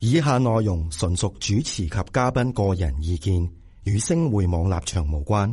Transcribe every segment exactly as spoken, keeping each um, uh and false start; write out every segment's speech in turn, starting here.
以下內容純屬主持及嘉賓個人意見，與星匯網立場無關。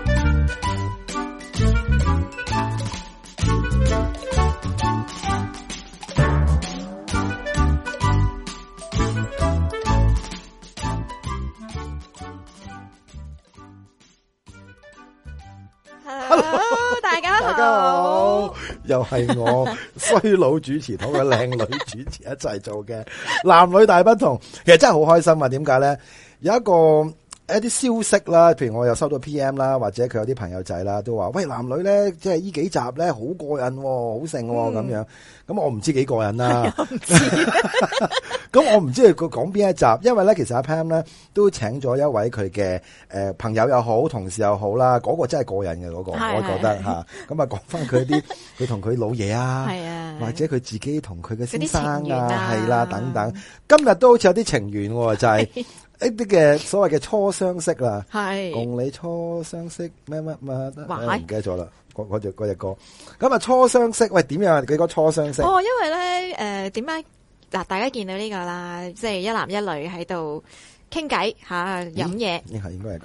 Hello， 大家好， 大家好，又係我衰佬主持同個靚女主持一齊做嘅男女大不同，其實真係好開心啊！點解咧？有一個一啲消息啦，譬如我又收到 P M 啦，或者佢有啲朋友仔啦，都話喂，男女咧，即係呢幾集咧好過癮，好盛咁樣。咁我唔知幾過癮啦。咁我唔知佢講邊一集，因為咧其實阿 Pam 咧都請咗一位佢嘅誒朋友又好，同事又好啦，嗰、嗰個真係過癮嘅嗰個，我覺得吓。咁啊講翻佢啲佢同佢老爺啊，或者佢自己同佢嘅先生啊，係啦、啊、等等。今日都好似有啲情緣，就係、是。一啲嘅所謂嘅初相識啦，係共你初相識咩乜乜，唔記得咗啦，嗰嗰隻嗰隻歌。咁啊初相識，喂點樣？幾個初相識？ 哦，因為咧誒，點解嗱？大家見到呢個啦，即係一男一女喺度傾偈吓，飲嘢。 應係應該係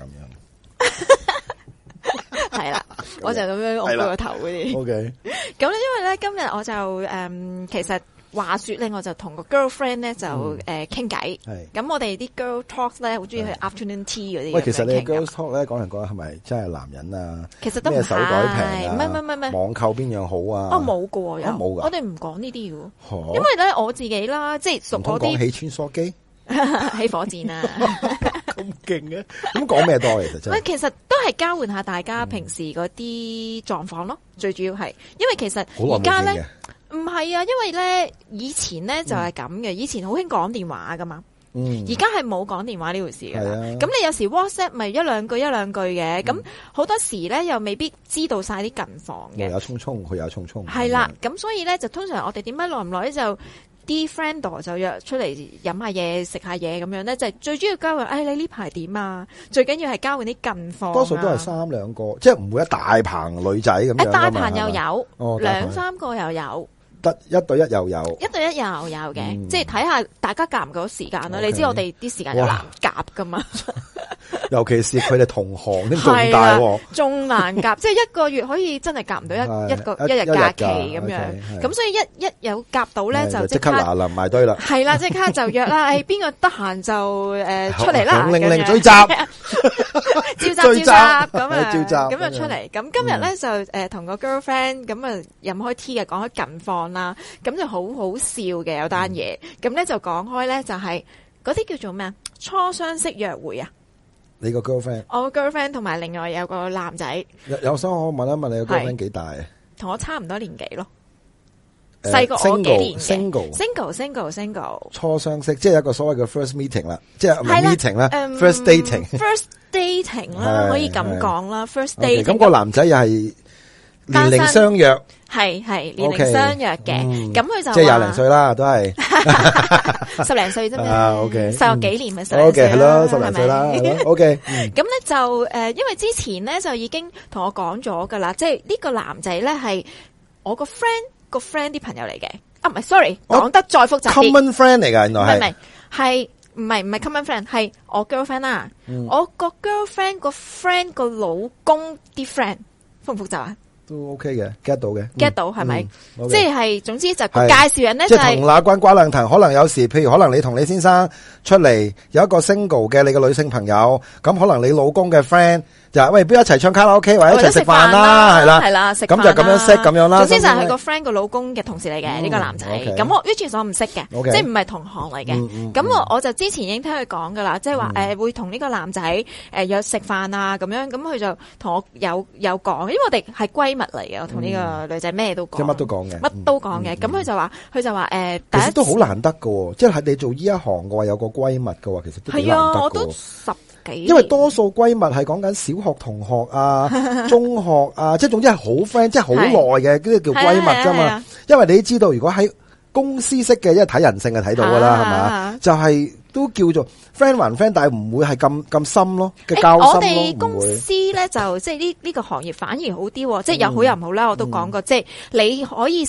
咁樣。 係啦，我就咁樣擱個頭嗰啲。 O K。 咁咧，因為咧今日我就誒，其實。話說咧，我就同個 girlfriend 咧就誒傾偈，咁我哋啲 girl talk 咧好中意去 afternoon tea 嗰啲。喂， 其實你 girl talk 咧講嚟講去係咪真係男人啊？ 其實都唔係， 咩手袋平啊？ 唔係唔係唔係，網購邊樣好啊？ 哦冇噶，有冇噶？我哋唔講呢啲噶，因為咧我自己啦，即係熟嗰啲。唔通講起穿梭機，起火箭啊！ 咁勁嘅，咁講咩多其實真係。 喂，其實都係交換下大家平時嗰啲狀況咯，最主要係，因為其實而家咧。唔係啊，因為咧以前咧就係咁嘅，以前好興講電話噶嘛，嗯，而家係冇講電話呢回事噶啦。咁、啊、你有時 WhatsApp 咪一兩句一兩句嘅，咁、嗯、好多時咧又未必知道晒啲近況嘅。有匆匆，佢有匆匆。係啦，咁所以咧就通常我哋點解耐唔耐咧就啲 friend 就約出嚟飲下嘢食下嘢咁樣咧，就係、最主要交換。誒、哎，你呢排點啊？最緊要係交換啲近況、啊。多數都係三兩個，即係唔會一大棚女仔咁樣。一大棚又有，兩、哦、三個又有。 得一對一又有， 一對一又有嘅、嗯，即係睇下大家夾唔夾時間啦。Okay. 你知我哋啲時間有難夾噶嘛？尤其是佢哋同行，啲仲大，仲難夾。即係一個月可以真係夾唔到一一個一日假期咁樣。咁、okay. 所以一一有夾到咧，就即刻嗱臨埋堆啦。係啦，即刻就約啦。誒，邊個得閒就誒出嚟啦。零零聚集，召集召集咁啊，召集咁啊出嚟。咁今日咧就誒同個 girlfriend 咁啊飲開 tea 嘅，講開近況啦，咁就好好笑嘅有單嘢，咁咧就講開咧就係嗰啲叫做咩啊？初相識約會啊！ 你個 girlfriend， 我個 girlfriend 同埋另外有個男仔。有有想我問一問你個 girlfriend 幾大啊？同我差唔多年紀咯，細過我幾年嘅。single single single single。初相識即係一個所謂嘅 first meeting 啦，即係唔係 meeting 啦 ，first dating。 first dating 啦，可以咁講啦 ，first dating。 咁個男仔又係年齡相約。 係係年齡相約嘅，咁佢就即係廿零歲啦，都係十零歲啫嘛。 啊 ，OK， 細我幾年咪十零歲啦，係咯， 十零歲啦，OK。 咁咧就誒，因為之前咧就已經同我講咗噶啦，即係呢個男仔咧係我個 friend 個 friend 啲朋友嚟嘅。啊，唔係 ，sorry，講得再複雜啲。 common friend 嚟㗎，原來係。唔係， 係唔係唔係 common friend，係我 girlfriend 啦。我個 girlfriend 個 friend 個老公啲 friend，複唔複雜啊？ 都 OK 嘅 ，get 到嘅 ，get 到係咪？即係總之就介紹人咧， 即係同那關瓜兩藤。可能有時，譬如可能你同你先生出嚟有一個 single 嘅你嘅女性朋友，咁可能你老公嘅 friend 就係喂，不如一齊唱卡拉 OK 或者一齊食飯啦，係啦， 係啦，食咁就咁樣識咁樣啦。 總之就係佢個 friend 個老公嘅同事嚟嘅呢個男仔。咁我於是我唔識嘅，即係唔係同行嚟嘅。咁我我就之前已經聽佢講噶啦，即係話誒會同呢個男仔誒約食飯啊咁樣。咁佢就同我有有講，因為我哋係閨蜜嚟嘅，我同呢個女仔咩都講， 即係乜都講嘅， 乜都講嘅。咁佢就話佢就話誒， 其實都好難得噶，即係你做呢一行嘅話有個閨蜜嘅話，其實都幾難得噶。係啊，我都十。因為多數閨蜜係講緊小學同學啊、中學啊，即係總之係好 friend，即係好耐嘅，嗰啲叫閨蜜啫嘛。因為你知道，如果喺公司識嘅，因為睇人性就睇到噶啦，係嘛？就係、是、都叫做 friend 還 friend，但係唔會係咁咁深咯嘅交心咯。我哋公司咧就即係呢呢個行業反而好啲，即係有好有唔好啦。我都講過，即係你可以識。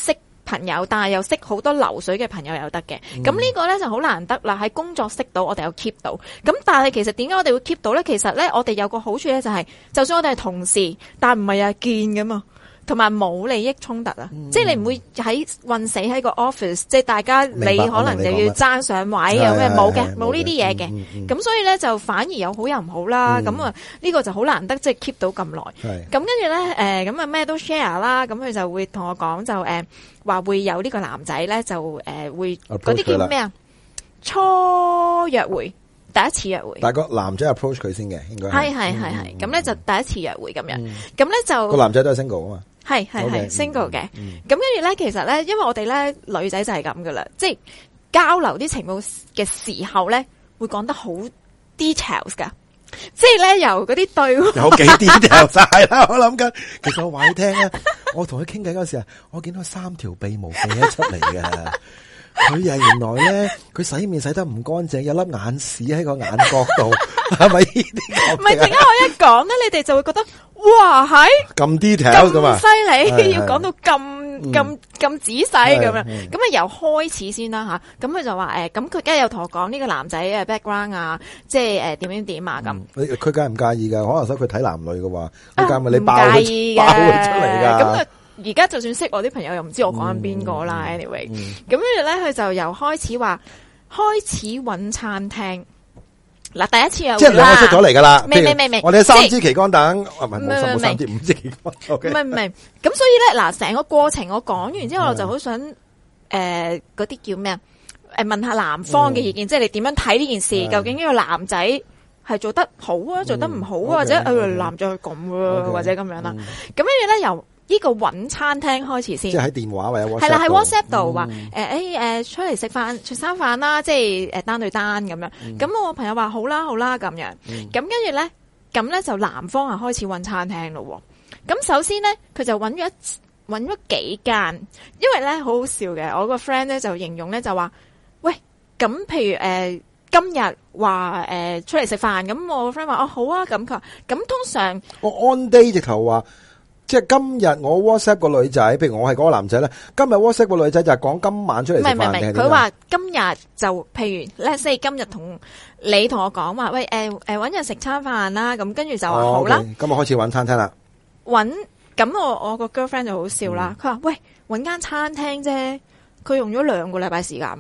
朋友，但係又識好多流水嘅朋友又得嘅。咁、嗯、呢個咧就好難得啦，喺工作識到，我哋又 keep 到。咁但係其實點解我哋會 keep 到咧？其實咧，我哋有個好處咧、就係，就係就算我哋係同事，但唔係日日見噶嘛。同埋冇利益衝突啊、嗯！即係你唔會喺困死喺個 office，即係大家你可能就要爭上位，有咩冇嘅，冇呢啲嘢嘅。咁、嗯嗯嗯、所以咧就反而有好有唔好啦。咁啊呢個就好難得，即係 keep 到咁耐。咁跟住咧誒，咁啊咩都 share 啦。咁佢就會同我講就誒話、呃、會有呢個男仔咧就誒、呃、會嗰啲叫咩啊？初約會。第一次約會， 但係個男仔 approach 佢先嘅，應該係係係係，咁咧就第一次約會咁樣，咁咧就個男仔都係 single 啊嘛， 係係係 single 嘅，咁跟住咧其實咧，因為我哋咧女仔就係咁噶啦，即係交流啲情報嘅時候咧，會講得好 details 噶，即係咧由嗰啲對有幾 details 晒啦，我諗緊，其實我話你聽啊，我同佢傾偈嗰時啊，我見到三條鼻毛飛咗出嚟嘅。佢又原來咧，佢洗面洗得唔乾淨，有粒眼屎喺個眼角度，係咪呢啲？ 唔係，陣間我一講咧，你哋就會覺得哇，係咁 detail 噶嘛， 咁犀利，要講到咁咁咁仔細咁樣。咁啊，由開始先啦吓。咁佢就話誒，咁佢梗係有同我講呢個男仔嘅 background 啊，即係誒點點點啊咁。佢介唔介意噶？可能想佢睇男女嘅話，佢介咪你爆佢爆佢出嚟噶。 咁而家就算識我啲朋友，又唔知我講緊邊個啦。anyway，咁跟住咧，佢就由開始話開始揾餐廳。嗱，第一次又即係兩個識咗嚟噶啦。 未未未未， 我哋三支旗杆等，唔係冇三支五支旗杆。唔係唔係，咁所以咧，嗱，成個過程我講完之後，我就好想誒嗰啲叫咩啊？誒問下男方嘅意見，即係你點樣睇呢件事？究竟呢個男仔係做得好啊，做得唔好啊，或者誒男仔係咁啊，或者咁樣啦。咁跟住咧由呢個揾餐廳開始先， 即係喺電話或者 WhatsApp 係啦，喺 WhatsApp 度話誒誒誒出嚟食飯食餐飯啦，即係誒單對單咁樣。咁、嗯、我朋友話好啦好啦咁樣。咁跟住咧，咁咧就男方啊開始揾餐廳咯。咁首先咧，佢就揾咗一揾咗幾間，因為咧好好笑嘅。我個 friend 咧就形容咧就話，喂，咁譬如誒、呃、今日話誒出嚟食飯，咁我個 friend 話哦好啊，咁佢話咁通常我 on day 直頭話。即係今日我 WhatsApp 個女仔，譬如我係嗰個男仔咧，今日 WhatsApp 個女仔就係講今晚出嚟食飯。唔係唔係，佢話今日就譬如 let's say 今日同你同我講話，喂誒誒搵日食餐飯啦，咁跟住就話好啦。哦 okay，今日開始搵餐廳啦。搵咁我我個 girlfriend 就好笑啦，佢、嗯、話喂搵間餐廳啫，佢用咗兩個禮拜時間。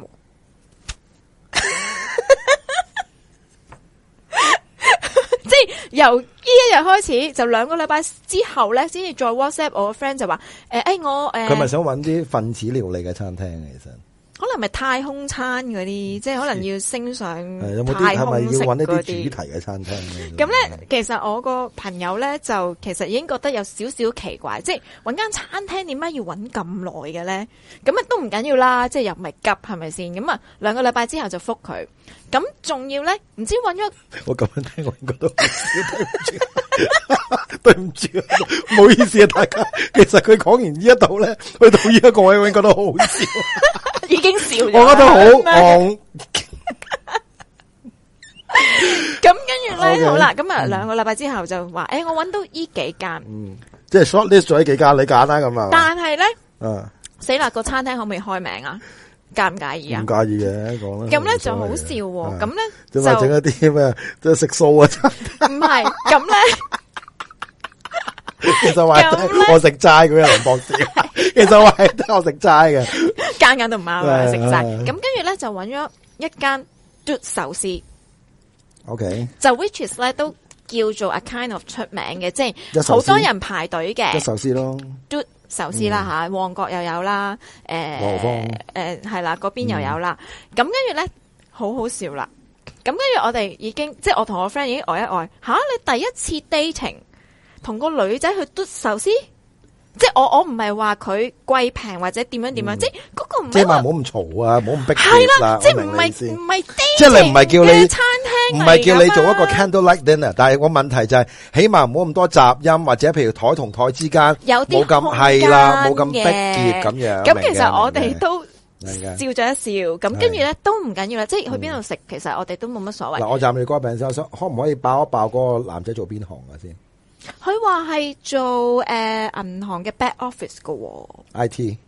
即係由呢一日開始，就兩個禮拜之後咧，先至再 WhatsApp 我個 friend 就話，誒、欸、誒、欸、我誒，佢咪想搵啲分子料理嘅餐廳其實。可能咪太空餐嗰啲，即係可能要升上太空式嗰啲主題嘅餐廳。咁咧，其實我個朋友咧就其實已經覺得有少少奇怪，即係搵間餐廳點解要搵咁耐嘅咧？咁啊都唔緊要啦，即係又唔係急，係咪先？咁啊兩個禮拜之後就覆佢，咁仲要咧唔知搵咗。我咁樣聽，我應該都對唔住，對唔住，唔好意思啊，大家。其實佢講完呢一度咧，去到呢一個位，我覺得好好笑。已經笑咗，我覺得好戇。咁跟住咧，好啦，咁啊兩個禮拜之後就話，誒、欸，我搵到依幾間，嗯，即係 short list 咗呢幾間，你揀啦咁啊。但係咧，嗯，死啦，個餐廳可唔可以開名啊？介唔介意啊？唔介意嘅，講啦。咁咧就好笑，咁咧就整一啲咩，即係食素啊？唔係，咁咧。其實話我食齋嘅林博士，其實話得我食齋嘅，間間都唔啱啊食齋。咁跟住咧就揾咗一間嘟壽司 ，OK，就 which is 咧都叫做 a kind of 出名嘅，即係好多人排隊嘅。嘟壽司咯，嘟壽司啦吓，旺角又有啦，誒誒係啦，嗰邊又有啦。咁跟住咧好好笑啦。咁跟住我哋已經，即係我同我 friend 已經呆一呆，吓你第一次 dating。同個女仔去嘟壽司，即係我我唔係話佢貴平或者點樣點樣，即係嗰個唔係。即係話唔好咁嘈啊，唔好咁逼。係啦，即係唔係唔係。即係你唔係叫你餐廳，唔係叫你做一個 candlelight dinner，但係我問題就係，起碼唔好咁多雜音，或者譬如台同台之間有啲冇咁係啦，冇咁逼結咁樣。咁其實我哋都笑咗一笑，咁跟住咧都唔緊要啦，即係去邊度食，其實我哋都冇乜所謂。嗱，我暫時嗰個病先，想可唔可以爆一爆嗰個男仔做邊行啊先？佢話係做誒銀行嘅 back office 噶，I T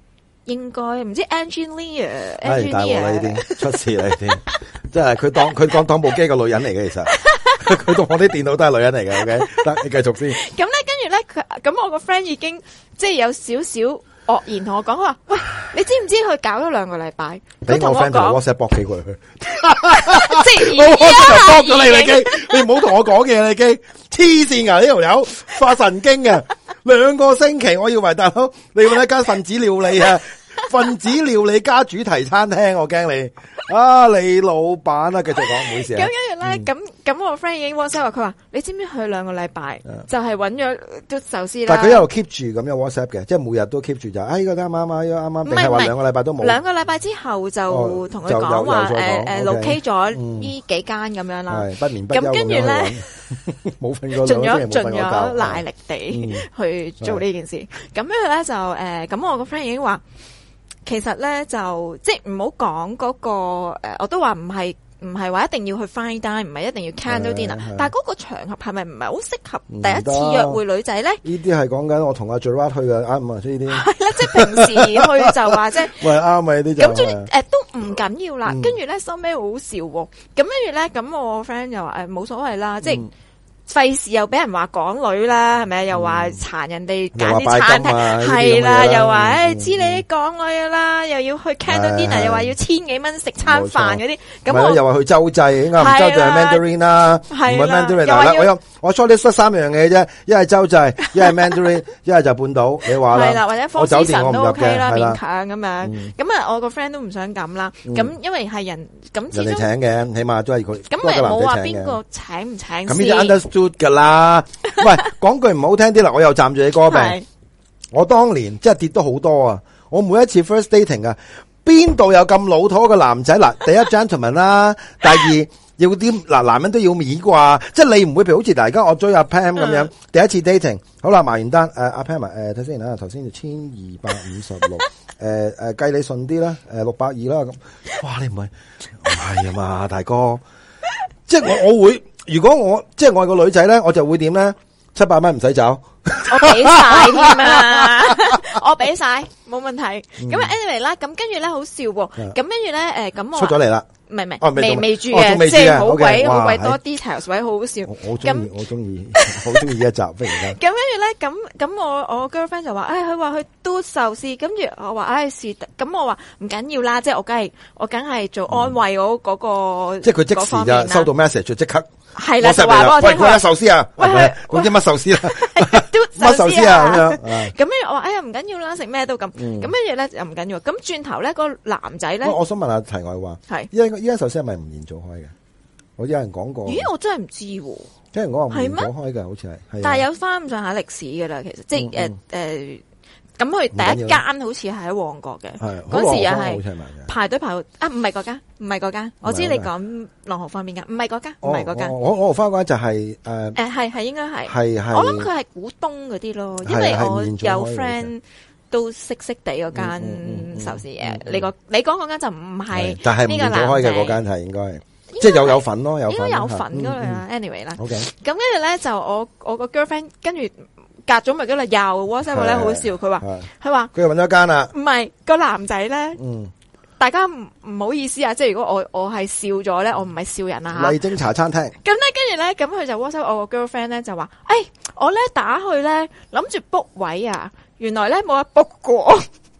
應該唔知 engineer 唉，大鑊啦 engineer 呢啲，出事啦呢啲，即係佢當佢當當部機個女人嚟嘅，其實佢當我啲電腦都係女人嚟嘅。OK，得你繼續先。 咁咧，跟住咧，佢咁我個 friend 已經即係有少少愕然同我講，佢話：喂，你知唔知佢搞咗兩個禮拜？ 俾我佢同 friend 就講， WhatsApp 搏幾個佢， 即係我而 WhatsApp 家搏咗你你機，你唔好同我講嘢你機，黐線噶呢條友，發神經嘅，兩個星期我以為大佬你搵一間分子料理啊，分子料理加主題餐廳，我驚你啊，你老闆啊，繼續講，唔好意思啊。 咁跟住咧，咁咁我 friend 已經 WhatsApp 話佢話：你知唔知佢兩個禮拜就係揾咗都壽司啦？ 但係佢一路 keep 住咁樣 WhatsApp 嘅，即係每日都 keep 住就，哎呢個啱啱啊，呢個啱啱，定係話兩個禮拜都冇？ 兩個禮拜之後就同佢講話誒誒 locate 咗呢幾間咁樣啦。 係不眠不休咁跟住咧， 冇瞓過， 盡咗盡盡咗賴力地去做呢件事。咁跟住咧就誒，咁我個 friend 已經話。其實咧就即係唔好講嗰個誒、呃，我都話唔係唔係話一定要去 fine dine，唔係一定要 candle dinner，但係嗰個場合係咪唔係好適合第一次約會女仔咧？ 呢啲係講緊我同阿 Gerard 去嘅啱唔啱？呢啲係啦，即係平時去就話即係喂啱啊！呢啲就咁，誒、呃、都唔緊要啦。跟住咧收尾好好笑喎。咁跟住咧咁我 friend 又話誒冇所謂啦，即係。費事又俾人話港女啦，係咪？又話殘人哋揀啲餐廳，係啦，又話誒知你港女噶啦，又要去 candle dinner，又話要千幾蚊食餐飯嗰啲，咁我又話去洲際，應該唔洲際係 Mandarin 啦，唔係 Mandarin 啦。我有我 shortlist 三樣嘢啫，一係洲際，一係 Mandarin，一係就半島。你話啦， 係啦，或者科斯神都 OK 啦，勉強咁樣。 嗯咁啊，我個 friend 都唔想咁啦。咁因為係人咁， 人哋請嘅，起碼都係佢。 咁咪冇話邊個請唔請咁呢啲噶啦，喂，講句唔好聽啲啦，我又站住你歌病。我當年即係跌咗好多啊！我每一次 first dating 啊，邊度有咁老土嘅男仔？嗱，第一 gentleman 啦，第二要啲嗱男人都要面啩，即係你唔會譬如好似大家我追阿 Pam 咁樣，第一次 dating 好啦，埋完單誒阿 Pam 誒睇先啦，頭先就千二百五十六，誒誒計你順啲啦，誒六百二啦咁，哇你唔係唔係啊嘛大哥，即係我我會。如果我即係我係個女仔咧，我就會點咧？七百蚊唔使走， 我俾晒添啊！我俾晒，冇問題。咁 anyway 啦，咁跟住咧好笑喎。咁跟住咧，誒咁我出咗嚟啦。 唔係唔係，未未住嘅，即係好鬼好鬼多 details，位好好笑。 我中意，我中意，好中意一集。忽然間。 咁跟住咧，咁咁我我 girlfriend 就話，誒佢話佢都壽司，跟住我話，唉是，咁我話唔緊要啦，即係我梗係我梗係做安慰我嗰個。即係佢即時就收到 message 就即刻。 係啦，就話俾我聽。 喂，嗰間壽司啊，喂，嗰啲乜壽司啦，乜壽司啊咁樣。 咁跟住我話，哎呀唔緊要啦，食咩都咁。咁跟住咧又唔緊要。咁轉頭咧個男仔咧， 我想問下題外話，係依家依間壽司係咪吳彥祖開嘅？我有人講過。 咦，我真係唔知喎。 即係我話吳彥祖開嘅，好似係。 但係有翻咁上下歷史噶啦，其實即係誒誒。咁佢第一間好似係喺旺角嘅，嗰時又係排隊排到啊，唔係嗰間，唔係嗰間，我知你講朗豪坊邊間，唔係嗰間，唔係嗰間。 我我翻嗰間就係誒誒係係應該係， 係係。 我諗佢係股東嗰啲咯，因為我有 friend 都識識地嗰間壽司嘢。你個你講嗰間就唔係， 但係吳彥祖開嘅嗰間係應該，即係有有份咯，有應該有份嗰類啦。anyway 啦， 咁跟住咧就我我個 girlfriend 跟住。隔咗咪嗰啦，又 WhatsApp 咧好笑，佢話佢話佢又揾咗間啦， 唔係個男仔咧，嗯，大家唔唔好意思啊，即係如果我我係笑咗咧，我唔係笑人啊吓。 麗晶茶餐廳， 咁咧跟住咧，咁佢就 WhatsApp 我個 girlfriend 咧就話，誒，我咧打去咧諗住 book 位啊，原來咧冇得 book 過。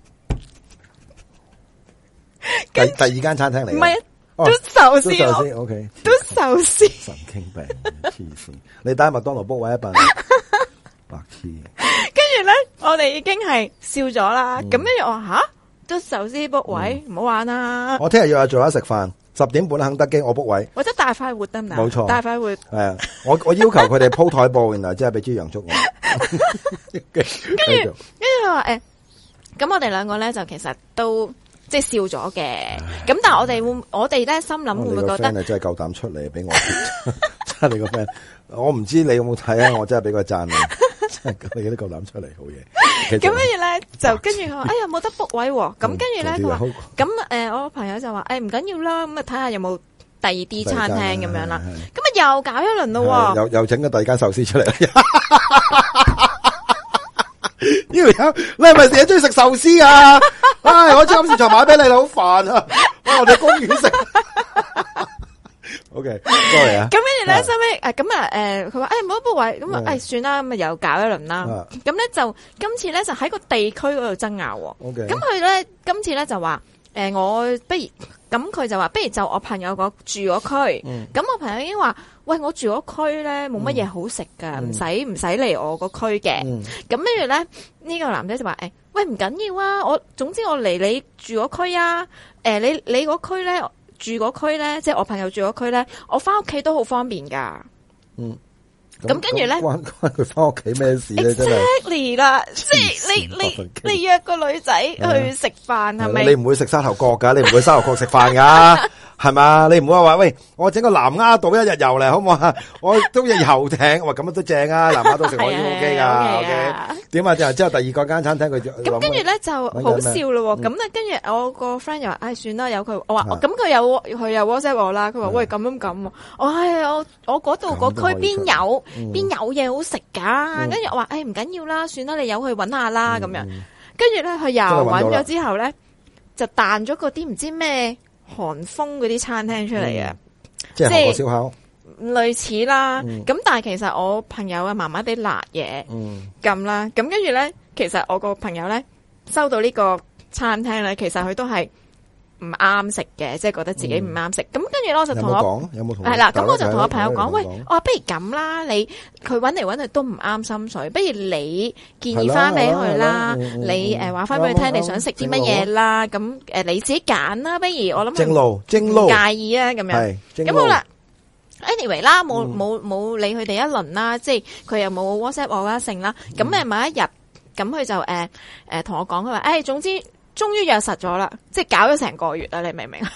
第第二間餐廳嚟， 唔係都壽司， 都壽司 ，OK， 都壽司， 神經病，黐線，你打麥當勞 book 位一笨。跟住咧，我哋已經係笑咗啦。咁跟住我話吓，都壽司 book 位，唔好玩啦。 我聽日約阿做下食飯，十點半肯德基，我 book 位。 或者大快活得唔得？ 冇錯， 大快活。 係啊，我我要求佢哋鋪台布，原來真係俾豬羊粥我。 跟住跟住佢話誒，咁我哋兩個咧就其實都即係笑咗嘅。咁但係我哋會，我哋咧心諗會唔會覺得真係夠膽出嚟俾我？真係你個 friend，我唔知你有冇睇啊？我真係俾個讚你。你都夠膽出嚟好嘢，咁跟住咧就跟住佢話，哎呀冇得 book 位喎，咁跟住咧佢話，咁誒我朋友就話，誒唔緊要啦，咁啊睇下有冇第二啲餐廳咁樣啦，咁啊又搞一輪咯， 又又整個第二間壽司出嚟， 呢條友，你係咪成日中意食壽司啊？唉，我將金市場買俾你啦，好煩啊！我哋公園食。OK，sorry 啊。 咁跟住咧，收尾誒，咁啊，誒，佢話誒冇得 book 位，咁啊，誒，算啦，咁啊又搞一輪啦。咁咧就今次咧就喺個地區嗰度爭拗。 OK。 咁佢咧今次咧就話誒，我不如咁佢就話不如就我朋友個住嗰區。咁我朋友已經話。喂，我住嗰區咧冇乜嘢好食噶，唔使唔使嚟我個區嘅。咁跟住咧，呢個男仔就話：誒，喂，唔緊要啊，我總之我嚟你住嗰區啊。誒，你你嗰區咧住嗰區咧，即係我朋友住嗰區咧，我翻屋企都好方便噶。嗯。咁跟住咧， 關關佢翻屋企咩事咧？真係 exactly 啦，即係你你你約個女仔去食飯係咪？ 你唔會食沙頭角噶，你唔會沙頭角食飯噶。係嘛？你唔好話喂，我整個南丫島一日遊嚟，好唔好啊？我都日遊艇，話咁樣都正啊！南丫島食我已經 OK 噶 ，OK。點啊？之後之後第二個間餐廳佢咁跟住咧就好笑咯。咁咧跟住我個 friend 又話：唉，算啦，有佢。我話咁佢有佢有 WhatsApp 我啦。佢話：喂，咁樣咁。我唉我我嗰度嗰區邊有邊有嘢好食噶？跟住我話：唉，唔緊要啦，算啦，你有去搵下啦咁樣。跟住咧佢又搵咗之後咧，就彈咗嗰啲唔知咩。韓風嗰啲餐廳出嚟啊， 即係韓國燒烤， 類似啦。咁但係其實我朋友啊麻麻地辣嘢，咁啦。咁跟住咧，其實我個朋友咧收到呢個餐廳咧，其實佢都係唔啱食嘅，即係覺得自己唔啱食。咁跟住咧，我就同我有冇同係啦。咁我就同我朋友講，喂，我話不如咁啦，你佢搵嚟搵去都唔啱心水，不如你建議翻俾佢啦。你誒話翻俾佢聽，你想食啲乜嘢啦？咁誒你自己揀啦。不如我諗正路正路介意啊，咁樣。咁好啦 ，anyway 啦，冇冇冇理佢哋一輪啦，即係佢又冇 WhatsApp 我啦，剩啦。咁誒某一日，咁佢就誒誒同我講，佢話誒總之。終於約實咗啦，即係搞咗成個月啦，你明唔明啊？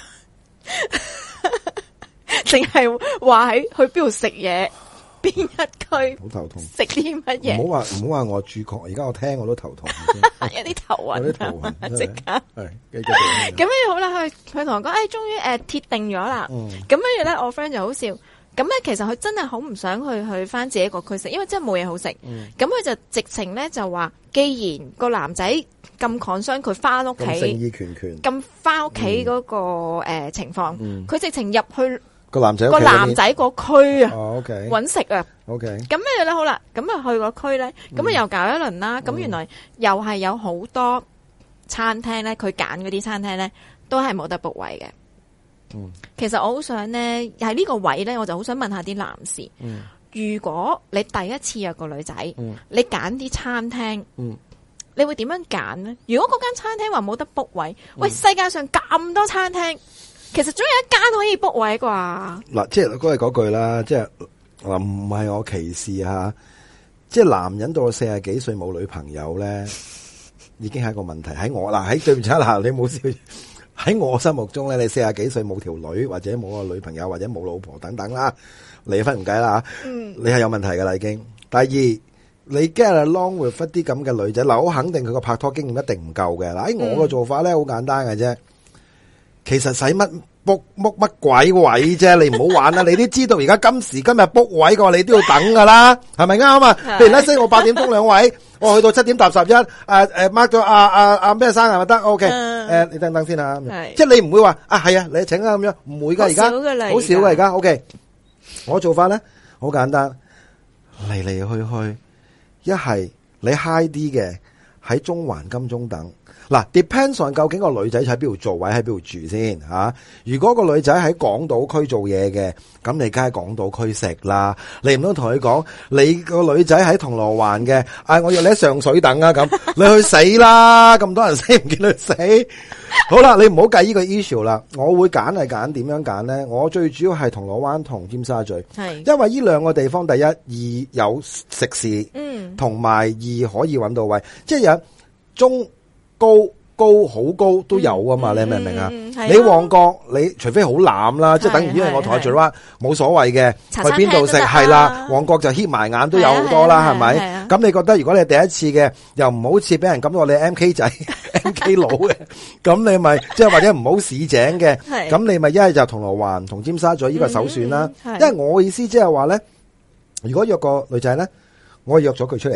淨係話喺去邊度食嘢，邊一區好頭痛， 食啲乜嘢？ 唔好話唔好話我主角，而家我聽我都頭痛， 有啲頭暈， 有啲頭暈， 即刻係繼續。 咁跟住好啦，佢佢同我講，誒，終於誒鐵定咗啦。咁跟住咧，我 friend 就好笑。咁咧，其實佢真係好唔想去去翻自己個區食，因為真係冇嘢好食。咁佢就直情咧就話，既然個男仔咁 concern 佢翻屋企， 咁誠意拳拳， 咁翻屋企嗰個誒情況，佢直情入去個男仔個男仔個區啊， 哦 OK， 搵食啊 ，OK。 咁跟住咧好啦，咁啊去個區咧，咁啊又搞一輪啦。咁原來又係有好多餐廳咧，佢揀嗰啲餐廳咧，都係冇得 book 位嘅。嗯，其實我好想咧，喺呢個位咧，我就好想問下啲男士，嗯，如果你第一次約個女仔，嗯，你揀啲餐廳，嗯，你會點樣揀呢？如果嗰間餐廳話冇得 book 位，嗯，喂，世界上咁多餐廳，其實總有一間可以 book 位啩？嗱， 即係嗰係嗰句啦，即係嗱，唔係我歧視吓，即係男人到四十幾歲冇女朋友咧，已經係一個問題。喺我嗱，喺對唔住嗱，你冇笑。喺我心目中咧，你四十幾歲冇條女或者冇個女朋友或者冇老婆等等啦，離婚唔計啦吓，嗯，你係有問題噶啦已經。第二，你 get along with 啲咁嘅女仔，嗱，我肯定佢個拍拖經驗一定唔夠嘅。嗱，喺我個做法咧好簡單嘅啫，其實使乜 book book 乜鬼位啫？你唔好玩啦，你都知道而家今時今日 book 位嘅話，你都要等噶啦，係咪啱啊？譬如咧，先我八點鐘兩位。我去到七點搭十一，誒誒 mark 咗阿阿阿咩生日咪得 ，OK，誒、uh, 呃、你等等先啊，即係你唔會話啊係啊，你請啊咁樣，唔會噶而家，好少噶而家 ，OK，我做法咧好簡單，嚟嚟去去，一係你 high 啲嘅喺中環金鐘等。嗱 ，depends on 究竟個女仔喺邊度做位喺邊度住先吓、啊。如果個女仔喺港島區做嘢嘅，咁你梗係港島區食啦。你唔通同佢講，你個女仔喺銅鑼灣嘅，唉、哎，我要你喺上水等啊咁，你去死啦！咁多人死唔見佢死。好啦，你唔好計呢個 issue 啦。我會揀係揀點樣揀咧？我最主要係銅鑼灣同尖沙咀，係因為呢兩個地方，第一二有食肆，嗯，同埋二可以搵到位，即係有中。高高好高都有啊嘛，嗯、你明唔明啊？你旺角，你除非好濫啦，即係等於因為我同阿 Joey 冇所謂嘅，去邊度食係啦。旺角就瞇埋眼都有好多啦，係咪？咁你覺得如果你第一次嘅，又唔好似俾人感覺你 M K 仔、M K 佬嘅，咁你咪即係或者唔好市井嘅，咁你咪一係就銅鑼灣同尖沙咀呢個首選啦。因為我意思即係話咧，如果約個女仔咧，我約咗佢出嚟先。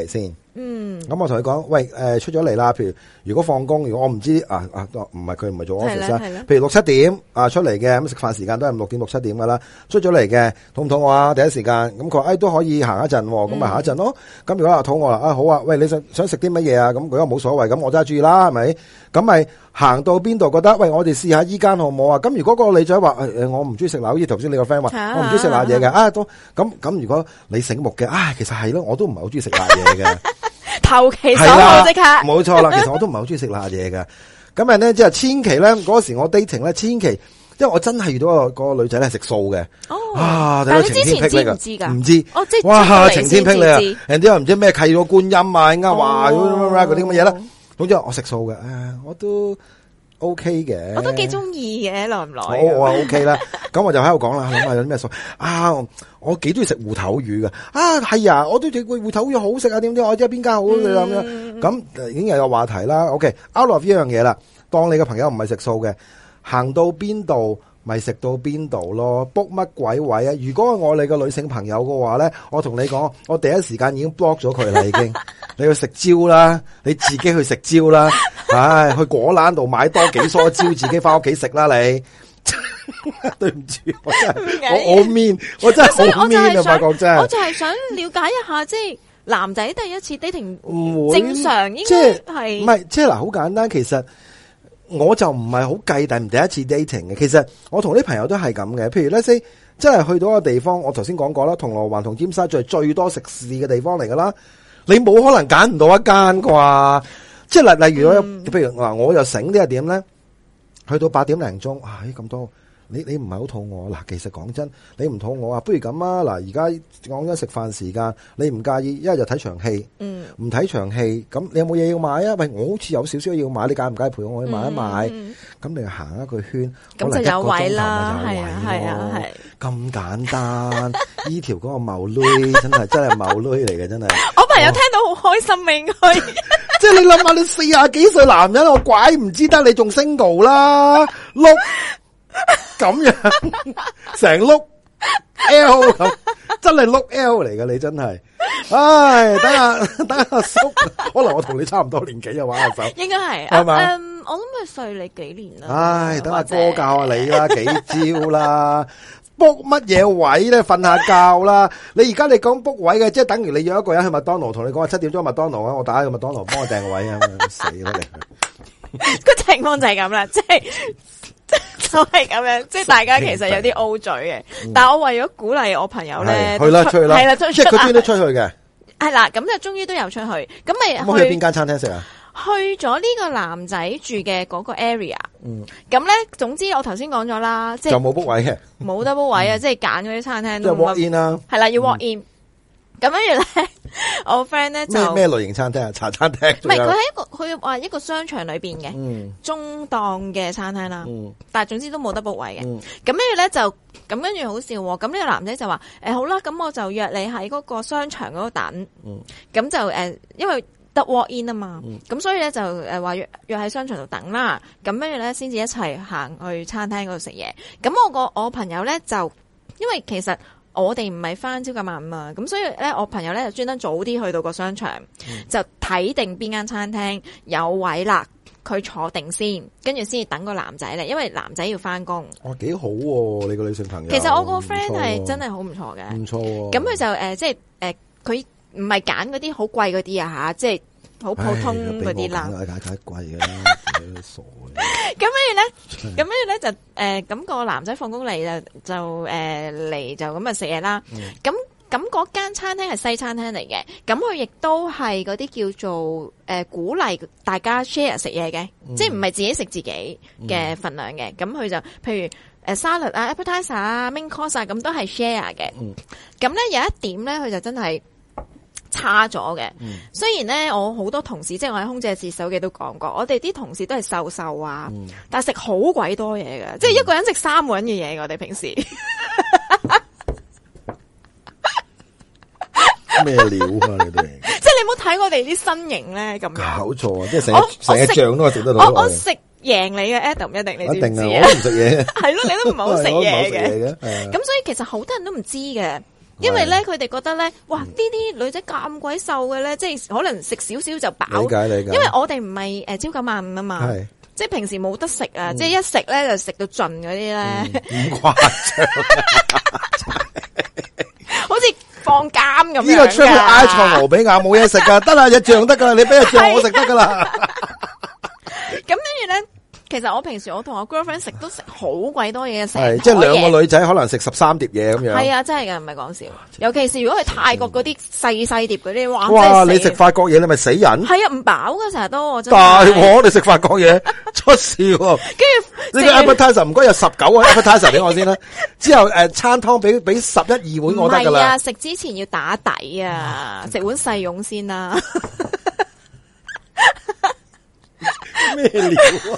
嗯， 咁我同佢講，喂，誒、呃、出咗嚟啦。譬如如果放工，如果我唔知啊啊，唔係佢唔係做 office 啦，譬如六七點啊出嚟嘅，咁食飯時間都係六點六七點噶啦。出咗嚟嘅，肚唔肚餓啊？第一時間，咁佢話誒都可以行一陣，咁咪行一陣咯。咁、嗯、如果話肚餓啦，啊好啊，喂，你想想食啲乜嘢啊？咁佢話冇所謂，咁我真係注意啦，係咪？咁咪行到邊度覺得，喂，我哋試下依間好唔好啊？咁如果個女仔話誒我唔中意食辣，好似頭先你個 friend 話，我唔中意食辣嘢嘅，啊都咁咁，如果你醒目嘅，啊其實係咯，我都唔係好中意食辣嘢嘅。 投其所好即刻， 冇錯啦。其實我都唔係好中意食辣嘢嘅。咁啊咧，即係千祈咧，嗰時我 dating 咧，千祈，因為我真係遇到個個女仔咧係食素嘅。 哦， 啊， 但係你之前知唔知噶？唔知。 哦，即係哇，晴天霹靂啊！人哋又唔知咩契咗觀音啊，應該話嗰啲咁嘅嘢啦。總之我食素嘅，誒，我都 OK 嘅。 我都幾中意嘅，耐唔耐？ 我話 OK 啦。咁我就喺度講啦，諗下有啲咩素啊？我幾中意食芋頭魚嘅。啊，係啊，我都食芋頭魚好食啊。點知我知邊間好你咁樣？咁已經又有話題啦。OK，out of 呢樣嘢啦。當你嘅朋友唔係食素嘅，行到邊度咪食到邊度咯。book 乜鬼位啊？如果我哋嘅女性朋友嘅話咧，我同你講，我第一時間已經 block 咗佢啦，已經。你去食蕉啦，你自己去食蕉啦。唉，去果欄度買多幾梳蕉，自己翻屋企食啦你。對唔住，我真係我我面，我真係好面啊！發覺真係， 我就係想了解一下，即係男仔第一次 dating 唔正常應該係唔係？即係嗱，好簡單。其實我就唔係好計第唔第一次 dating 嘅。其實我同啲朋友都係咁嘅。譬如咧，即真係去到一個地方，我頭先講過啦，銅鑼灣同尖沙咀係最多食肆嘅地方嚟噶啦。你冇可能揀唔到一間啩？即係例例如我，譬如嗱，我又醒啲係點咧？去到八點零鐘，啊，咁多。你你唔係好肚餓嗱，其實講真，你唔肚餓啊，不如咁啊嗱，而家講緊食飯時間，你唔介意，一係就睇場戲，嗯，唔睇場戲，咁你有冇嘢要買啊？喂，我好似有少少要買，你介唔介意陪我去買一買？咁、嗯、你行一個圈， 咁就有位啦，係啊係啊係， 咁簡單，呢條嗰個茂女真係真係茂女嚟嘅，真係。 我朋友聽到好開心，應該， 即係你諗下，你四廿幾歲男人，我怪唔知得你仲 single 啦，碌。咁樣成碌 L 咁，真係碌 L 嚟㗎。你真係，唉，等下等下叔，可能我同你差唔多年紀啊，玩下手， 應該係係嘛？ 嗯，我諗佢細你幾年啦。 唉，等下哥教下你啦，幾招啦，book 乜嘢位咧？瞓下覺啦。你而家你講 book 位嘅，即係等於你約一個人去麥當勞，同你講話七點鐘麥當勞啊，我打去麥當勞幫我訂位啊，死啦你！ 個情況就係咁啦，即係。就係咁樣，即係大家其實有啲 O 嘴嘅，嗯、但係我為咗鼓勵我朋友咧， 去啦出去啦， 係啦，即係佢終於都出去嘅， 係啦，咁就終於都有出去，咁咪去去邊間餐廳食啊？ 去咗呢個男仔住嘅嗰個 area，嗯，咁咧，總之我頭先講咗啦，即係就冇 book 位嘅， 冇得 book 位啊，嗯、即係揀嗰啲餐廳都 walk in 啦， 係啦，要 walk in。嗯咁跟住咧，我 friend 咧就咩咩類型餐廳啊？茶餐廳？ 唔係，佢喺一個佢話一個商場裏邊嘅、嗯、中檔嘅餐廳啦。嗯、但係總之都冇得 book 位嘅。咁跟住咧就咁跟住好笑喎。咁呢個男仔就話：誒、欸、好啦，咁我就約你喺嗰個商場嗰度等。咁、嗯、就誒、呃，因為得 walk in 啊嘛。咁、嗯、所以咧就誒話約約喺商場度等啦。咁跟住咧先至一齊行去餐廳嗰度食嘢。咁我個我朋友咧就因為其實。我哋唔係翻朝九晚五啊，咁所以咧，我朋友咧就專登早啲去到個商場，嗯、就睇定邊間餐廳有位啦，佢坐定先，跟住先至等個男仔嚟，因為男仔要翻工。哇， 幾好喎、啊！你個女性朋友。 其實我個 friend 係真係好唔錯嘅，唔錯。咁佢就誒、呃，即係誒，佢唔係揀嗰啲好貴嗰啲啊吓，即係好普通嗰啲啦。 唉，太貴嘅啦，傻嘅。 咁跟住咧，咁跟住咧就誒，咁、呃那個男仔放工嚟就就誒嚟就咁啊食嘢啦。咁咁嗰間餐廳係西餐廳嚟嘅，咁佢亦都係嗰啲叫做誒、呃、鼓勵大家 share 食嘢嘅，嗯、即係唔係自己食自己嘅份量嘅。咁佢、嗯、就譬如誒沙律啊、appetizer 啊、main course 啊，咁都係 share 嘅。咁咧、嗯、有一點咧，佢就真係。差咗嘅，嗯、雖然咧我好多同事，即係我喺空姐自首嘅都講過，我哋啲同事都係瘦瘦啊，嗯、但係食好鬼多嘢嘅，嗯、即係一個人食三個人嘅嘢，我哋平時咩料啊你哋？ 即係你冇睇我哋啲身形咧咁樣，搞錯啊！即係成成隻醬都係食得到。 我我食贏你嘅 Adam 一定，你知唔知啊？ 我都唔食嘢， 係咯，你都唔係好食嘢嘅，咁咁所以其實好多人都唔知嘅。 因為咧佢哋覺得咧，哇呢啲女仔咁鬼瘦嘅咧，即係可能食少少就飽。 理解理解。 因為我哋唔係誒朝九晚五啊嘛，係即係平時冇得食啊，即係一食咧就食到盡嗰啲咧， 唔誇張， 好似放監咁樣。 呢個出去埃塞俄比亞冇嘢食噶，得啦，一醬得噶，你俾一醬我食得噶啦。 咁跟住咧。其實我平時我同我 girlfriend 食都食好鬼多嘢食， 係即係兩個女仔可能食十三碟嘢咁樣。係啊，真係噶，唔係講笑。尤其是如果去泰國嗰啲細細碟嗰啲，哇！ 哇！你食法國嘢，你咪死人。係啊，唔飽噶成日都。我真大鑊！你食法國嘢出事喎。跟住呢個 appetizer 唔該有十九個 appetizer 俾我先啦。之後誒餐湯俾俾十一二碗我得噶啦。 係啊，食之前要打底啊，食碗細蓉先啦。 咩料啊！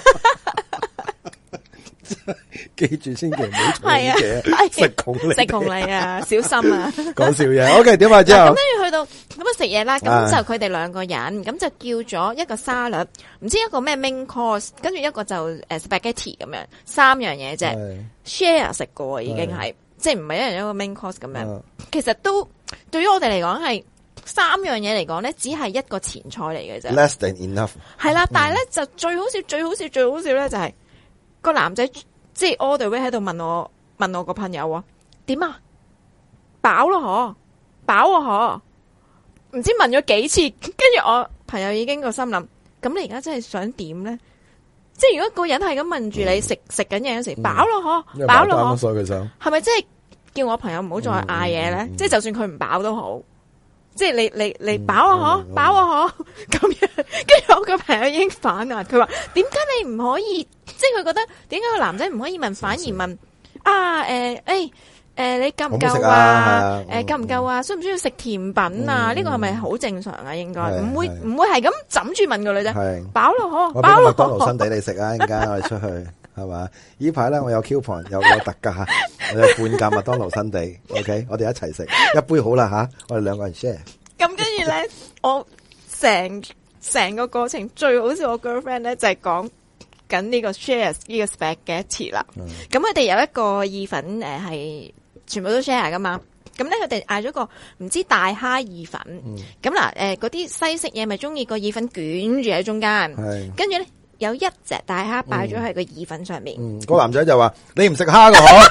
記住千祈唔好做嘢，食窮你， 食窮你啊！小心啊！ 講笑嘢。OK，點啊之後？ 咁跟住去到咁啊食嘢啦，咁就佢哋兩個人，咁就叫咗一個沙律，唔知一個咩 main course，跟住一個就誒 spaghetti 咁樣，三樣嘢啫。share 食過已經係，即係唔係一人一個 main course 咁樣。其實都對於我哋嚟講係。三樣嘢嚟講咧，只係一個前菜嚟嘅啫。 Less than enough。係啦，但係咧就最好笑、最好笑、最好笑咧就係個男仔即係 all the way喺度問我問我個朋友啊，點啊？飽咯嗬，飽啊嗬，唔知問咗幾次，跟住我朋友已經個心諗，咁你而家真係想點咧？即係如果個人係咁問住你食食緊嘢嗰時，飽咯嗬，飽咯嗬， 所以佢想係咪即係叫我朋友唔好再嗌嘢咧？即係就算佢唔飽都好。即係你你你飽啊嗬，飽啊嗬，咁樣，跟住我個朋友已經反啊，佢話點解你唔可以？即係佢覺得點解個男仔唔可以問，反而問啊誒誒誒你夠唔夠啊？誒夠唔夠啊？需唔需要食甜品啊？呢個係咪好正常啊？應該唔會唔會係咁枕住問個女仔飽咯嗬，飽咯。 麥當勞新地你食啊！一陣間我哋出去。係嘛？呢排咧我有 coupon 有有特價，我有半價麥當勞新地 ，OK， 我哋一齊食一杯好啦吓，我哋兩個人 share。 咁跟住咧，我成成個過程最好笑，我 girlfriend 咧就係講緊呢個 share 呢個 spaghetti 啦。咁佢哋有一個意粉誒係、呃、全部都 share 噶嘛。咁咧佢哋嗌咗個唔知大蝦意粉。咁嗱誒嗰啲西式嘢咪中意個意粉捲住喺中間，跟住咧。有一隻大蝦擺咗喺個意粉上面， 嗯，個男仔就話：你唔食蝦㗎嗬？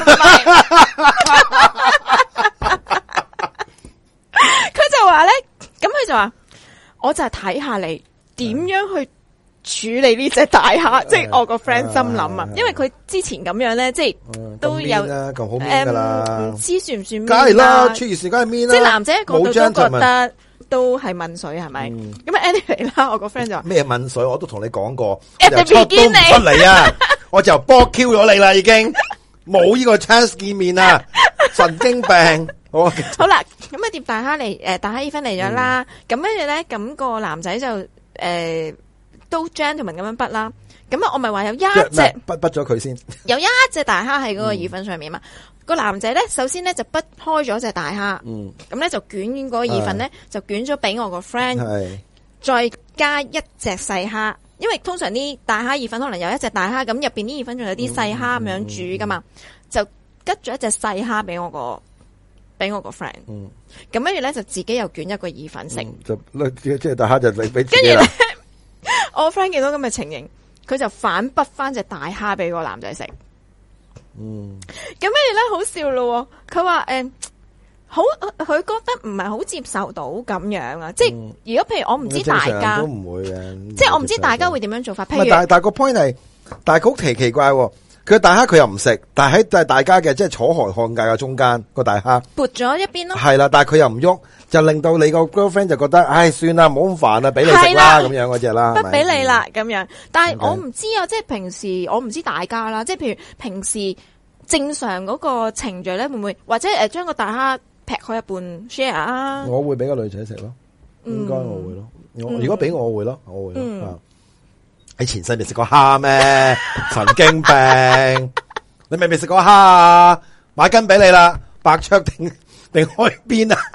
佢就話咧，咁佢就話，我就係睇下你點樣去處理呢隻大蝦，即係我個 friend 心諗啊，因為佢之前咁樣咧，即係都有咁好面噶啦， 唔知算唔算面？ 梗係啦，出事梗係面啦， 即係男仔角度都覺得。都係問水係咪？咁啊 anyway 啦，我個 friend 就話咩問水，我都同你講過， 由初都唔出嚟啊，我就波 Q 咗你啦，已經冇呢個 chance 見面啦，神經病。好， 好啦，咁啊碟大蝦嚟，誒大蝦意粉嚟咗啦，咁跟住咧，咁個男仔就誒都 gentleman 咁樣筆啦，咁啊我咪話有一隻筆筆咗佢先， 有一隻大蝦喺嗰個意粉上面嘛。個男仔咧，首先咧就剝開咗隻大蝦，咁咧就捲嗰個意粉咧，就捲咗俾我個 friend，再加一隻細蝦，因為通常啲大蝦意粉可能有一隻大蝦，咁入邊啲意粉仲有啲細蝦咁樣煮噶嘛，就吉咗一隻細蝦俾我個俾我個 friend，咁跟住咧就自己又捲一個意粉食， 就即係大蝦就俾俾自己啦。 跟住咧，我 friend 見到咁嘅情形，佢就反剝翻隻大蝦俾個男仔食。嗯，咁跟住咧好笑咯，佢話誒，好佢覺得唔係好接受到咁樣啊，即係如果譬如我唔知大家都唔會嘅， 即係我唔知大家會點樣做法。譬如但係但係個 point 係，但係佢好奇奇怪，佢大蝦佢又唔食，但係喺就係大家嘅即係楚河漢界嘅中間個大蝦撥咗一邊咯， 係啦，但係佢又唔喐，就令到你個 girlfriend 就覺得，唉，算啦，唔好咁煩啦，俾你食啦咁樣嗰隻啦， 不俾你啦咁樣。但係我唔知啊，即係平時我唔知大家啦，即係譬如平時正常嗰個程序咧，會唔會或者誒將個大蝦劈開一半 share 啊？ 我會俾個女仔食咯，應該我會咯。如果俾我會咯，我會咯。你前世未食過蝦咩？神經病！你未未食過蝦啊？買斤俾你啦，白灼定定開邊啊？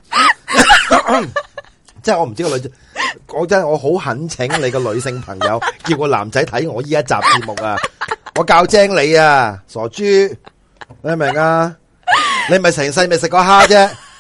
即係我唔知個女仔，我真係我好懇請你個女性朋友叫個男仔睇我呢一集節目啊！我教精你啊，傻豬，你明唔明啊？你咪成世未食過蝦啫，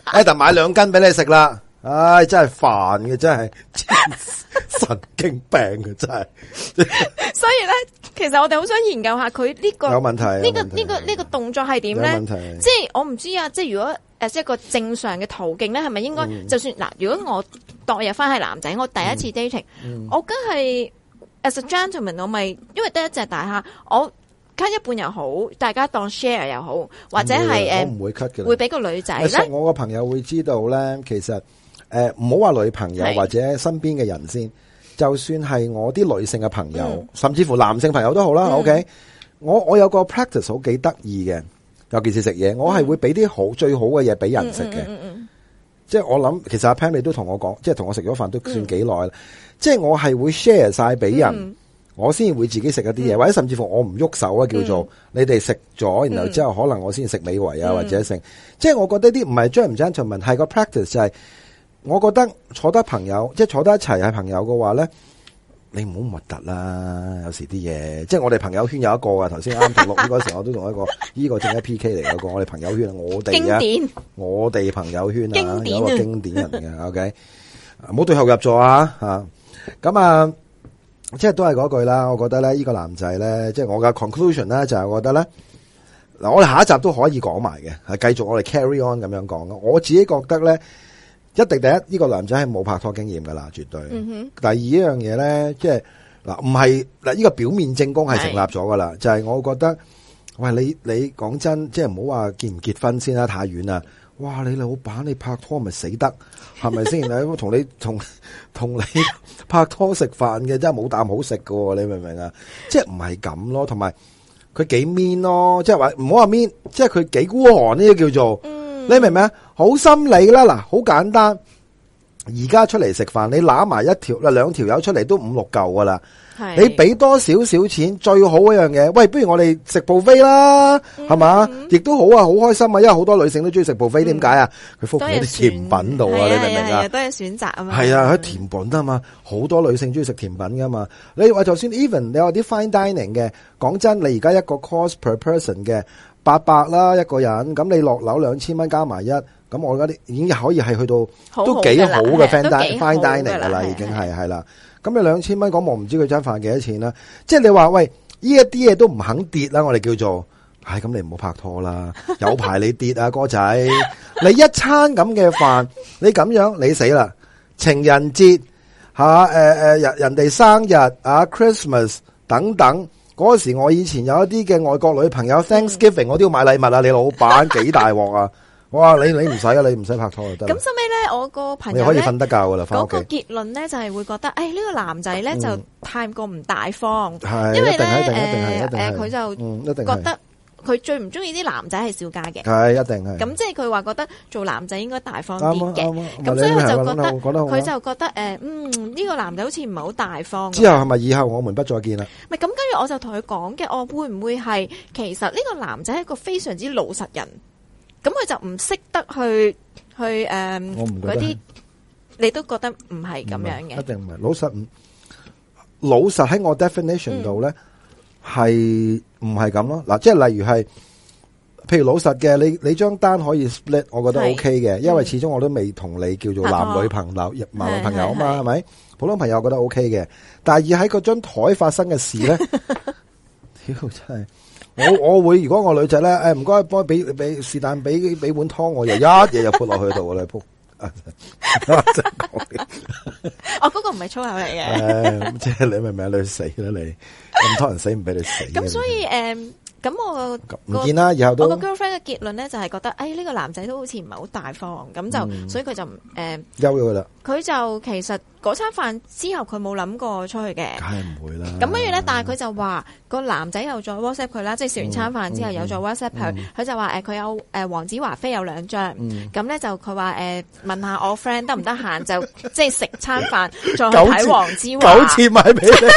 Adam 買兩斤俾你食啦。唉，真係煩嘅，真係神經病嘅，真係。 所以咧，其實我哋好想研究下佢呢個有問題， 呢個呢個呢個動作係點咧？ 有問題。 即係我唔知啊，即係如果誒即係一個正常嘅途徑咧，係咪應該、嗯、就算嗱？如果我代入翻係男仔，我第一次 dating，、嗯、我梗係 as a gentleman，我咪因為得一隻大蝦，我 cut 一半又好，大家當 share 又好，或者係誒， 我唔會 cut 嘅， 會俾個女仔咧。 我個朋友會知道咧，其實。誒，唔好話女朋友或者身邊嘅人先，就算係我啲女性嘅朋友，嗯、甚至乎男性朋友都好啦。嗯、OK，我我有個 practice 好幾得意嘅，尤其是食嘢，我係會俾啲好最好嘅嘢俾人食嘅。嗯嗯嗯、即係我諗，其實阿 Pam 你都同我講，即係同我食咗飯都算幾耐啦。嗯、即係我係會 share 晒俾人，嗯、我先會自己食一啲嘢，嗯、或者甚至乎我唔喐手啊，叫做、嗯、你哋食咗，然後之後可能我先食美維啊，嗯、或者剩。即係我覺得啲唔係 gentleman 係個 practice 就係、是。我覺得坐得朋友，即係坐得一齊係朋友嘅話咧，你唔好咁核突啦。有時啲嘢，即係我哋朋友圈有一個啊，頭先啱同錄呢嗰時，我都同一個呢個正一 P K 嚟嗰個，我哋朋友圈，我哋啊，經典我哋朋友圈啊，有一個經典人嘅，OK，唔好對號入座啊，吓咁啊，即係都係嗰句啦。我覺得咧，呢個男仔咧，即係我嘅 conclusion 咧，就係我覺得咧，嗱，我哋下一集都可以講埋嘅，係繼續我哋 carry on 咁樣講咯。我自己覺得咧。一定第一呢、這個男仔係冇拍拖經驗噶啦，絕對。嗯、哼第二一樣嘢咧，即係嗱，唔係嗱呢個表面證供係成立咗噶啦，是就係我覺得，喂你你講真，即係唔好話結唔結婚先啦，太遠啦。哇，你老闆你拍拖咪死得，係咪先？你同你同同你拍拖食飯嘅真係冇啖好食噶，你明唔明啊？即係唔係咁咯，同埋佢幾 mean 咯，即係話唔好話 mean，即係佢幾孤寒呢啲叫做。嗯你明唔明啊？好心理啦，嗱，好簡單。而家出嚟食飯，你揦埋一條啦，兩條友出嚟都五六嚿噶啦。係你俾多少少錢，最好一樣嘢。喂，不如我哋食 buffet 啦，係嘛？亦都好啊，好開心啊，因為好多女性都中意食 buffet。點解啊？佢覆喺啲甜品度啊，你明唔明啊？ 都係選擇啊嘛。 係啊，喺甜品啊嘛，好多女性中意食甜品噶嘛。你話就算 even 你話啲 fine dining 嘅，講真，你而家一個 cost per person 嘅。八百啦一個人，咁你落樓兩千蚊加埋一，咁我而家啲已經可以係去到好都幾好嘅 fine fine dining 噶啦，已經係係啦。咁你兩千蚊講，我唔知佢餐飯幾多錢啦。即係你話喂，呢一啲嘢都唔肯跌啦，我哋叫做，唉，咁你唔好拍拖啦，有排你跌啊，哥仔，你一餐咁嘅飯，你咁樣你死啦！情人節吓，誒誒人人哋生日啊 Christmas 等等。嗰時我以前有一啲嘅外國女朋友 Thanksgiving，我都要買禮物啊！你老闆幾大鑊啊！哇，你你唔使啊，你唔使拍拖就得。咁收尾咧，我個朋友你可以瞓得覺噶啦，翻屋企。嗰個結論咧就係會覺得，誒呢個男仔咧就太過唔大方， 係因為咧誒誒佢就覺得。佢最唔中意啲男仔係笑家嘅， 係一定係。 咁即係佢話覺得做男仔應該大方啲嘅，咁所以我就覺得佢就覺得誒，嗯呢個男仔好似唔係好大方。之後係咪以後我們不再見啦？ 咪咁跟住我就同佢講嘅，我會唔會係其實呢個男仔係一個非常之老實人，咁佢就唔識得去去誒嗰啲，你都覺得唔係咁樣嘅？一定唔係老實，唔老實喺我 definition 度咧。係唔係咁咯？嗱，即係例如係，譬如老實嘅，你你張單可以 split，我覺得 OK 嘅，因為始終我都未同你叫做男女朋友、男女朋友啊嘛，係咪？普通朋友覺得 OK 嘅，但係而喺嗰張台發生嘅事咧，屌真係，我我會如果我女仔咧，誒唔該幫俾俾是但俾俾碗湯，我就一嘢就潑落去度啦，撲。真講嘅， 我嗰個唔係粗口嚟嘅。 誒，即係你明唔明？你去死啦你！咁多人死唔俾你死。 咁所以誒，咁我唔見啦，以後都我個 girlfriend 嘅結論咧就係覺得，誒呢個男仔都好似唔係好大方，咁就所以佢就誒休咗佢啦。佢就其實嗰餐飯之後佢冇諗過出去嘅， 梗係唔會啦。 咁跟住咧，但係佢就話個男仔又再 WhatsApp 佢啦，即係食完餐飯之後又再 WhatsApp 佢，佢就話誒佢有誒黃子華飛有兩張，咁咧就佢話誒問下我 friend 得唔得閒就即係食餐飯再去睇黃子華， 九折買俾你。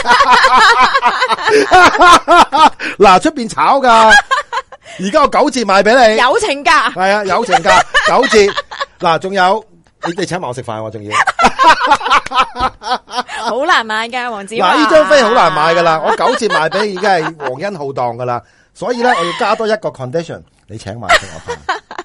嗱，出邊炒噶，而家我九折賣俾你， 友情價係啊，友情價九折。嗱，仲有你哋請埋我食飯，我仲要好難買噶黃子華。 嗱，呢張飛好難買噶啦，我九折賣俾你，而家係皇恩浩蕩噶啦，所以咧我要加多一個 condition，你請埋食我飯。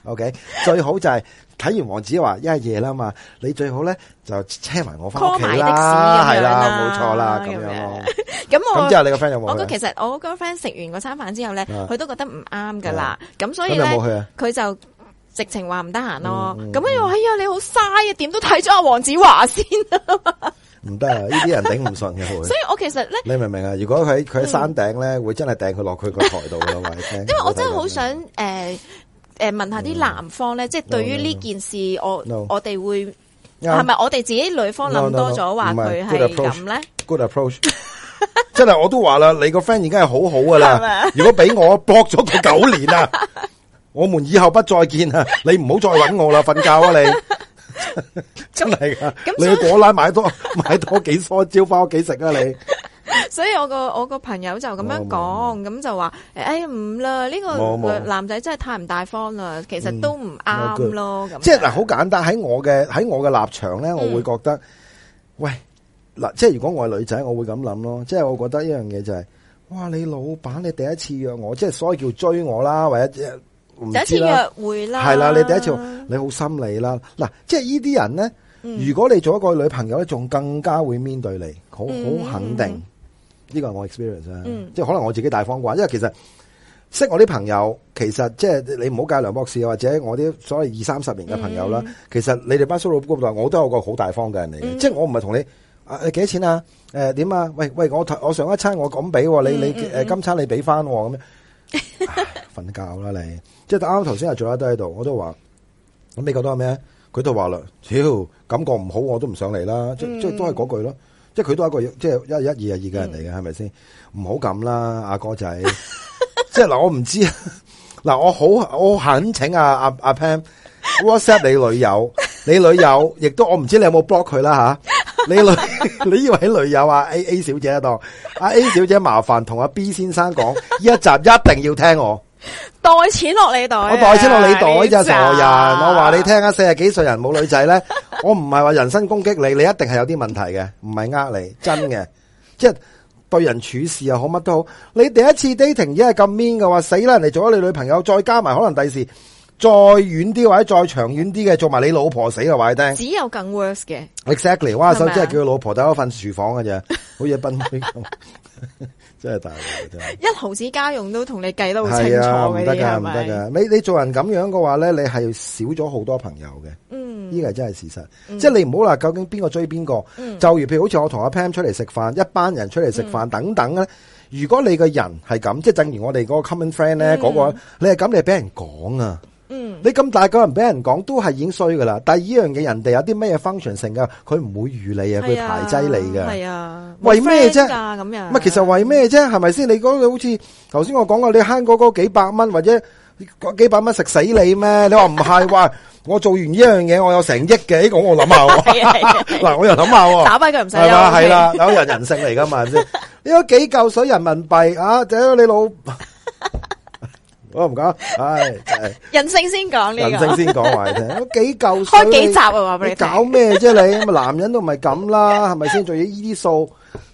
OK， 最好就係睇完黃子華一係夜啦嘛，你最好咧就車埋我翻屋企啦，係啦，冇錯啦，咁樣咯。 咁我咁之後你個 friend 有冇？ 我個其實我個 friend 食完嗰餐飯之後咧，佢都覺得唔啱噶啦，咁所以咁有冇去啊？ 佢就直情話唔得閒咯。咁樣話哎呀，你好嘥啊，點都睇咗阿黃子華先啊！ 唔得啊！呢啲人頂唔順嘅， 所以我其實咧， 你明唔明啊？如果佢佢喺山頂咧，會真係掟佢落佢個台度咯，話你聽。 因為我真係好想誒誒問下啲男方咧，即係對於呢件事，我我哋會係咪我哋自己女方諗多咗，話佢係咁咧 ？Good approach，真係我都話啦，你個 friend 已經係好好噶啦。如果俾我block咗佢九年啊，我們以後不再見啊！你唔好再搵我啦，瞓覺啊你。真係噶，你去果欄買多買多幾梳蕉翻屋企食啊你！ 所以我個我個朋友就咁樣講，咁就話誒，哎呀唔啦，呢個男仔真係太唔大方啦，其實都唔啱咯。咁即係嗱，好簡單喺我嘅喺我嘅立場咧，我會覺得，喂嗱，即係如果我係女仔，我會咁諗咯。即係我覺得一樣嘢就係，哇！你老闆你第一次約我，即係所謂叫追我啦，或者。 第一次約會啦， 係啦，你第一次你好心理啦，嗱，即係呢啲人咧，嗯、如果你做一個女朋友咧，仲更加會面對你，好好、嗯、肯定，呢個係我 experience 啊、嗯，即係可能我自己大方啩，因為其實識我啲朋友，其實即係你唔好介梁博士或者我啲所謂二三十年嘅朋友啦，嗯、其實你哋班 solo group 我都有個好大方嘅人嚟嘅，嗯、即係我唔係同你啊幾多錢啊，誒、呃、點啊，喂喂，我我上一餐我咁俾，你你誒、呃、今餐你俾翻咁樣。瞓覺啦你，即係啱啱頭先阿做一都喺度，我都話咁你覺得係咩？佢都話啦，屌感覺唔好，我都唔上嚟啦，即即係都係嗰句咯，即係佢都係一個即係一一二啊二嘅人嚟嘅，係咪先？唔好咁啦，阿哥仔，即係嗱，我唔知嗱，我好我懇請阿阿阿 Pam WhatsApp 你女友，你女友亦都我唔知你有冇 block 佢啦吓。你女，你以為喺女友啊 A A 小姐當阿 A 小姐麻煩同阿 B 先生講，呢一集一定要聽我袋錢落你袋， 我袋錢落你袋咋傻人！我話你聽啊，四十幾歲人冇女仔咧，我唔係話人身攻擊你，你一定係有啲問題嘅，唔係呃你，真嘅，即係對人處事又好乜都好。你第一次 dating 已經係咁 mean 嘅話，死啦！人哋做咗你女朋友，再加埋可能第時。再遠啲或者再長遠啲嘅，做埋你老婆死啦！話你聽， 只有更 worse 嘅。 Exactly， 哇！手真係叫佢老婆帶我瞓廚房嘅啫，好似賓妹咁，真係大鑊真係。一毫子家用都同你計得好清楚嘅， 唔得噶，唔得噶。你你做人咁樣嘅話咧，你係少咗好多朋友嘅。嗯，呢個係真係事實。嗯、即係你唔好話究竟邊個追邊個。嗯、就如譬如好似我同阿 Pam 出嚟食飯，一班人出嚟食飯等等咧。如果你個人係咁，即係正如我哋嗰個 common friend 咧，嗰、嗯、個你係咁，你係俾人講啊。嗯，你咁大個人俾人講都係已經衰噶啦，但係呢樣嘢人哋有啲咩嘢 function 性噶，佢唔會預你啊，佢排擠你噶。係啊，為咩啫？咁樣，唔係其實為咩啫？係咪先？你講你好似頭先我講過，你慳嗰嗰幾百蚊或者嗰幾百蚊食死你咩？你話唔係話我做完呢樣嘢，我有成億嘅，呢個我諗下。嗱，我又諗下， 打跛佢唔使係嘛？係啦，有人人性嚟噶嘛？先呢個幾嚿水人民幣啊？就你老。我唔講，唉， 人性先講呢個， 人性先講話你聽，幾嚿開幾集啊？話俾你聽， 搞咩啫你？咁啊，男人都唔係咁啦，係咪先？仲要呢啲數，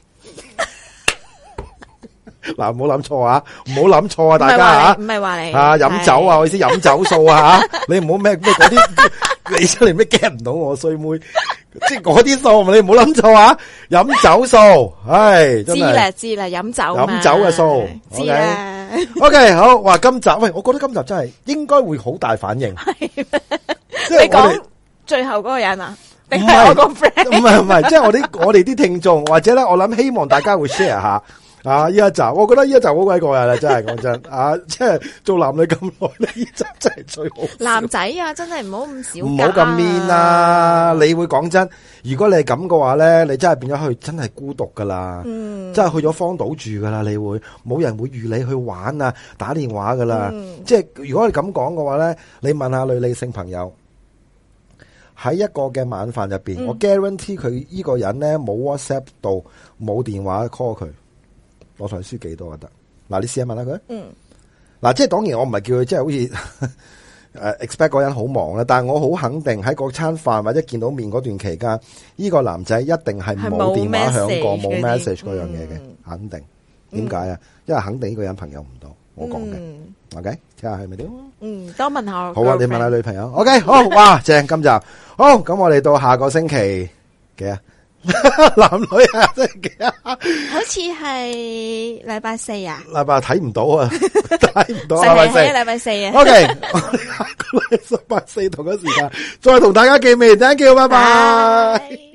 嗱，唔好諗錯啊，唔好諗錯啊，大家吓， 唔係話你啊，飲酒啊，我意思飲酒數啊吓，你唔好咩咩嗰啲，你出嚟咩 get 唔到我衰妹。即係嗰啲數，你唔好諗錯啊！飲酒數，唉，真係知啦知啦，飲酒飲酒嘅數， 知啦。 OK，好，哇，今集喂，我覺得今集真係應該會好大反應。係， 即係我哋最後嗰個人啊，定係我個 friend？ 唔係唔係，即係我啲我哋啲聽眾，或者咧，我諗希望大家會 share 下。啊！呢一集，我覺得呢一集好鬼過癮啦，真係講真啊！即係做男女咁耐，呢集真係最好。 男仔啊，真係唔好咁少， 唔好咁 mean 啦！你會講真，如果你係咁嘅話咧，你真係變咗去真係孤獨噶啦，嗯、真係去咗荒島住噶啦，你會冇人會預你去玩啊，打電話噶啦。嗯、即係如果你咁講嘅話咧，你問下女理性朋友喺一個嘅晚飯入邊，嗯、我 guarantee 佢呢個人咧冇 WhatsApp 度，冇電話 call 佢。我同佢輸幾多就得？嗱，你試下問下佢。嗯。嗱，即係當然我唔係叫佢即係好似誒 expect 嗰人好忙啦，但係我好肯定喺嗰餐飯或者見到面嗰段期間，呢個男仔一定係冇電話響過，冇 message 嗰樣嘢嘅，肯定。點解啊？因為肯定呢個人朋友唔多， 我講嘅。 嗯 OK，睇下係咪點？ 嗯，多問下我。 好啊，你問下女朋友。OK，好，哇，正今集好，咁我哋到下個星期幾啊？男女啊，星期幾啊？ 好似係禮拜四啊？ 禮拜睇唔到啊，睇唔到禮拜四，禮拜四啊。 OK，我哋下個禮拜四同一時間再同大家見面，thank you，拜拜。